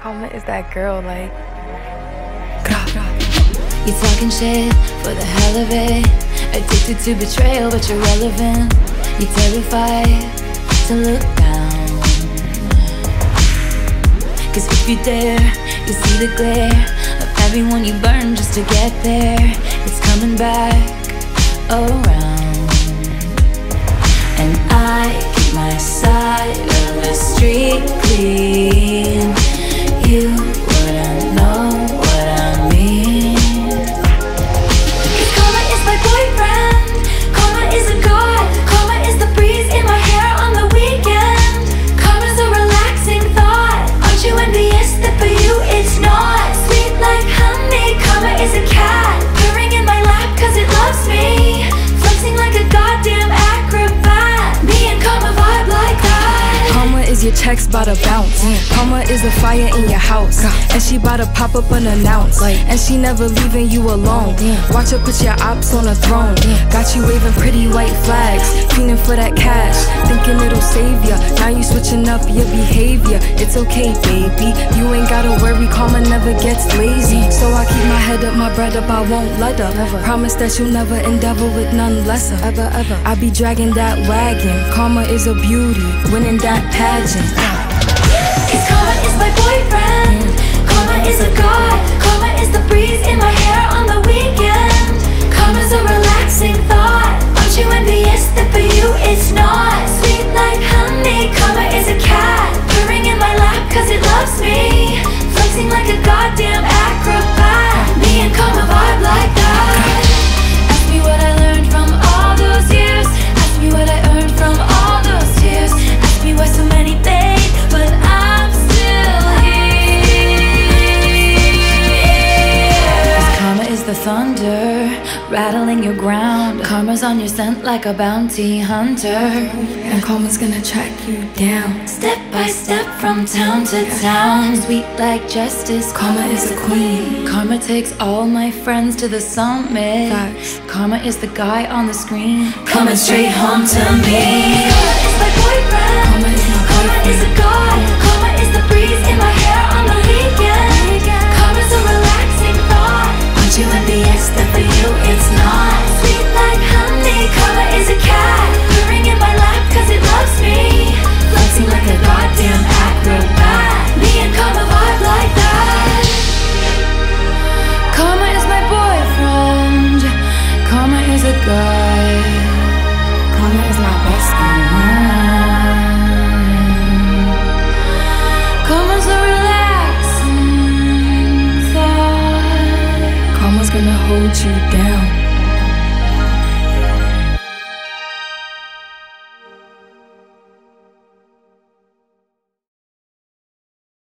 Karma is that girl, like. You talking shit for the hell of it. Addicted to betrayal, but you're relevant. You're terrified to look down. Cause if you dare, you see the glare of everyone you burn just to get there. It's coming back around. And I keep my side of the street clean. You wouldn't know what I mean. Cause karma is my boyfriend. Karma is a god. Karma is the breeze in my hair on the weekend. Karma's a relaxing thought. Aren't you envious that for you it's not? Sweet like honey. Karma is a cat purring in my lap cause it loves me. Flexing like a goddamn acrobat. Me and karma vibe like that. Karma is your checks bout to bounce. Karma is a fire in your house, and she bout to pop up unannounced. And she never leaving you alone. Watch her put your ops on a throne. Got you waving pretty white flags, fiending for that cash, thinking it'll save ya. Now you switching up your behavior. It's okay, baby, you ain't gotta worry. Karma never gets lazy. So I keep my head up, my bread up, I won't let up. Promise that you'll never endeavor with none lesser. Ever. I be dragging that wagon. Karma is a beauty, winning that pageant. Cause karma is my boyfriend. Karma is a god. Karma is the breeze in my hair on the weekend. Karma's a relaxing thought. Aren't you envious that for you it's not? Sweet like honey. Karma is a cat purring in my lap cause it loves me. Flexing like a goddamn acrobat. Me and karma vibe like that. Ask me what I learned from all those years. Ask me what I earned from all those tears. Ask me why so many fade, but I'm still here. Cause karma is the thunder rattling your ground. Karma's on your scent like a bounty hunter. And karma's gonna track you down. Step by step from town to town. Sweet like justice. Karma is a queen. Karma takes all my friends to the summit. Facts. Karma is the guy on the screen coming straight home to me. Karma is my boyfriend. Karma is my Karma is a god. Karma is the breeze in my hair on the weekend. Karma's a relaxing thought. Aren't you envious that for you it's not? Sweet like honey. Karma is a cat purring in my lap cause it loves me. Flexing like a goddamn acrobat. Me and karma vibe like that. Karma is my boyfriend. Karma is a guy. Karma is my bestie. Karma's a relaxing thought. Karma's gonna hold you down.